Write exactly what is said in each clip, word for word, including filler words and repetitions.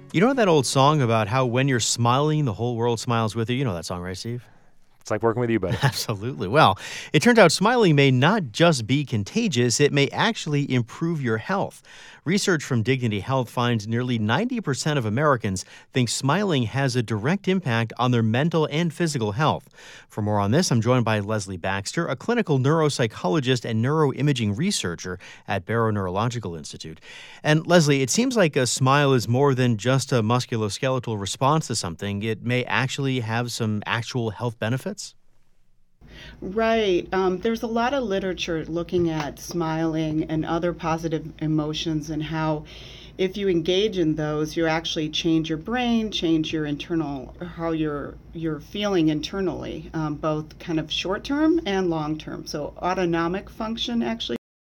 You know that old song about how when you're smiling, the whole world smiles with you? You know that song, right, Steve? It's like working with you, buddy. Absolutely. Well, it turns out smiling may not just be contagious, it may actually improve your health. Research from Dignity Health finds nearly ninety percent of Americans think smiling has a direct impact on their mental and physical health. For more on this, I'm joined by Leslie Baxter, a clinical neuropsychologist and neuroimaging researcher at Barrow Neurological Institute. And Leslie, it seems like a smile is more than just a musculoskeletal response to something. It may actually have some actual health benefits. Right. Um, there's a lot of literature looking at smiling and other positive emotions and how if you engage in those, you actually change your brain, change your internal, how you're, you're feeling internally, um, both kind of short term and long term. So autonomic function actually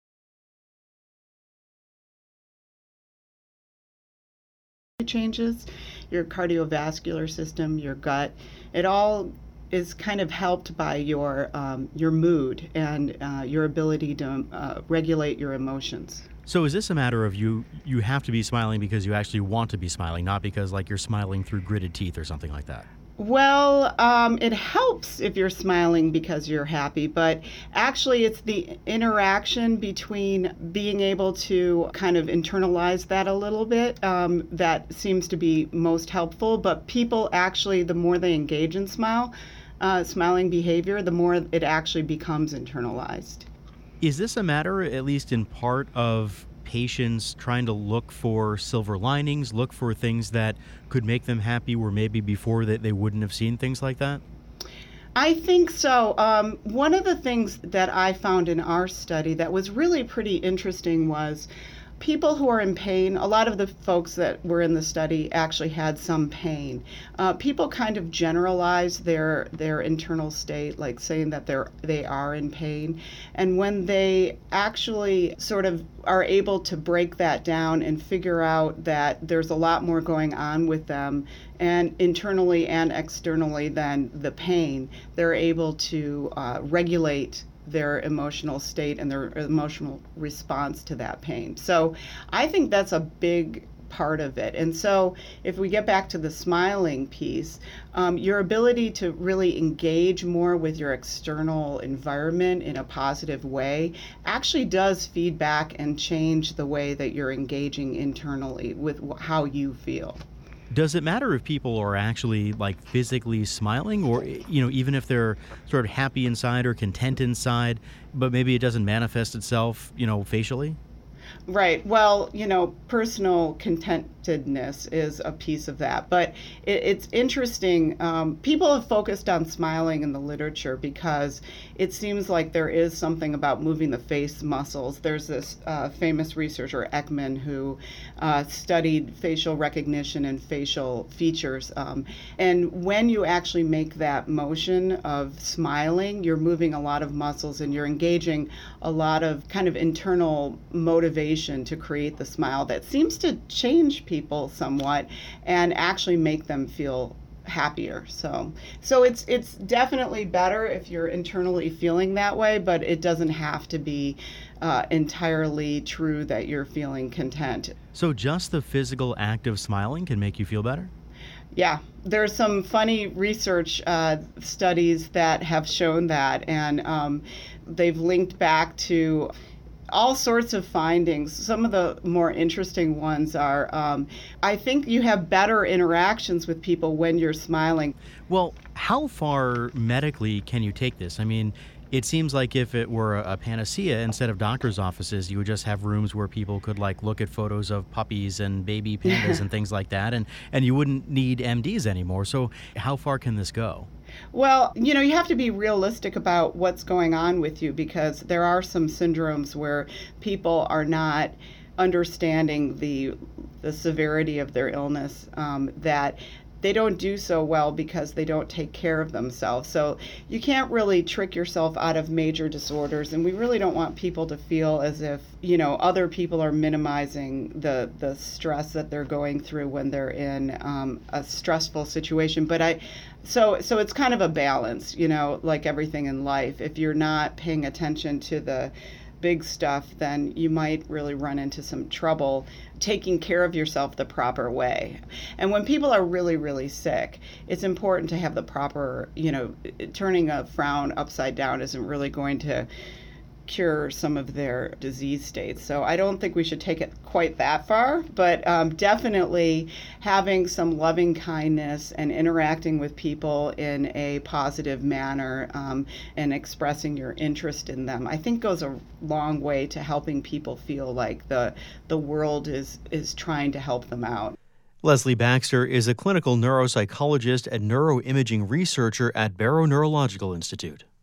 changes, your cardiovascular system, your gut. It all is kind of helped by your um, your mood and uh, your ability to uh, regulate your emotions. So is this a matter of you you have to be smiling because you actually want to be smiling, not because like you're smiling through gritted teeth or something like that? Well, um, it helps if you're smiling because you're happy, but actually it's the interaction between being able to kind of internalize that a little bit um, that seems to be most helpful. But people actually, the more they engage in smile, uh, smiling behavior, the more it actually becomes internalized. Is this a matter, at least in part, of patients trying to look for silver linings, look for things that could make them happy where maybe before that they wouldn't have seen things like that? I think so. Um, one of the things that I found in our study that was really pretty interesting was people who are in pain. A lot of the folks that were in the study actually had some pain. Uh, people kind of generalize their their internal state, like saying that they're they are in pain. And when they actually sort of are able to break that down and figure out that there's a lot more going on with them, and internally and externally than the pain, they're able to uh, regulate their emotional state and their emotional response to that pain. So I think that's a big part of it. And so if we get back to the smiling piece, um, your ability to really engage more with your external environment in a positive way actually does feed back and change the way that you're engaging internally with how you feel. Does it matter if people are actually like physically smiling or, you know, even if they're sort of happy inside or content inside, but maybe it doesn't manifest itself, you know, facially? Right. Well, you know, personal contentedness is a piece of that. But it, it's interesting. Um, people have focused on smiling in the literature because it seems like there is something about moving the face muscles. There's this uh, famous researcher, Ekman, who uh, studied facial recognition and facial features. Um, and when you actually make that motion of smiling, you're moving a lot of muscles and you're engaging a lot of kind of internal motivation to create the smile that seems to change people somewhat and actually make them feel happier. So so it's it's definitely better if you're internally feeling that way, but it doesn't have to be uh, entirely true that you're feeling content. So just the physical act of smiling can make you feel better? Yeah, there's some funny research uh, studies that have shown that, and um, they've linked back to all sorts of findings. Some of the more interesting ones are, um, I think you have better interactions with people when you're smiling. Well, how far medically can you take this? I mean, it seems like if it were a panacea, instead of doctor's offices, you would just have rooms where people could like look at photos of puppies and baby pandas and things like that, and, and you wouldn't need M Ds anymore. So how far can this go? Well, you know, you have to be realistic about what's going on with you because there are some syndromes where people are not understanding the the severity of their illness, um, that they don't do so well because they don't take care of themselves. So you can't really trick yourself out of major disorders, and we really don't want people to feel as if, you know, other people are minimizing the the stress that they're going through when they're in um, a stressful situation. But I, so so it's kind of a balance, you know, like everything in life. If you're not paying attention to the big stuff, then you might really run into some trouble taking care of yourself the proper way. And when people are really, really sick, it's important to have the proper, you know, turning a frown upside down isn't really going to cure some of their disease states. So I don't think we should take it quite that far, but um, definitely having some loving kindness and interacting with people in a positive manner um, and expressing your interest in them, I think goes a long way to helping people feel like the the world is is trying to help them out. Leslie Baxter is a clinical neuropsychologist and neuroimaging researcher at Barrow Neurological Institute.